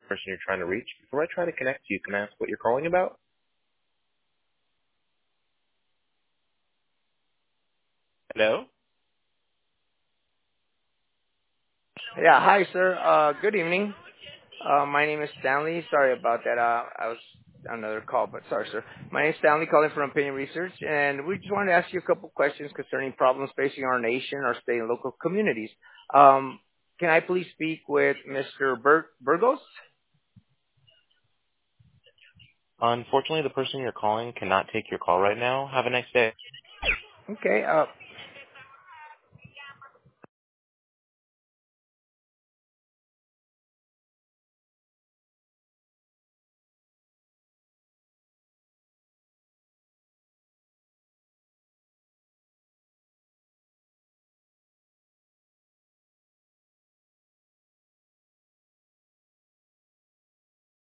person you're trying to reach. Before I try to connect you, can I ask what you're calling about? Hello? Yeah, hi, sir. Good evening. My name is Stanley. Sorry about that. I was on another call, but sorry, sir. My name is Stanley, calling from Opinion Research, and we just wanted to ask you a couple questions concerning problems facing our nation, our state, and local communities. Can I please speak with Mr. Burgos? Unfortunately, the person you're calling cannot take your call right now. Have a nice day. Okay.